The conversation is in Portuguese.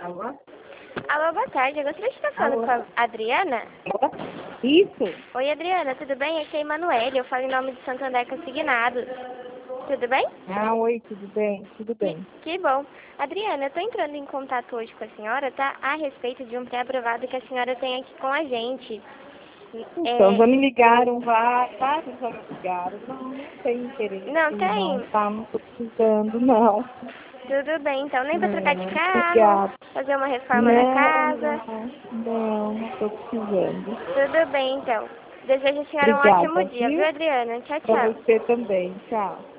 Alô? Alô, boa tarde. Eu gostaria de estar falando Alô? com a Adriana. Isso? Oi, Adriana, tudo bem? Aqui é a Emanuele. Eu falo em nome de Santo André Consignados. Tudo bem? Ah, oi, tudo bem? Tudo bem. Que bom. Adriana, eu estou entrando em contato hoje com a senhora, tá? A respeito de um pré-aprovado que a senhora tem aqui com a gente. Então, já me ligaram, vários já me ligaram. Não tem interesse, Não tem? não tô precisando, não. Tudo bem, então. Nem para trocar de Não, carro, obrigada. fazer uma reforma na Não, casa. não tô precisando. Tudo bem, então. Desejo a senhora um ótimo Obrigada, dia, viu, viu? Adriana? Tchau, Pra tchau. você também, tchau.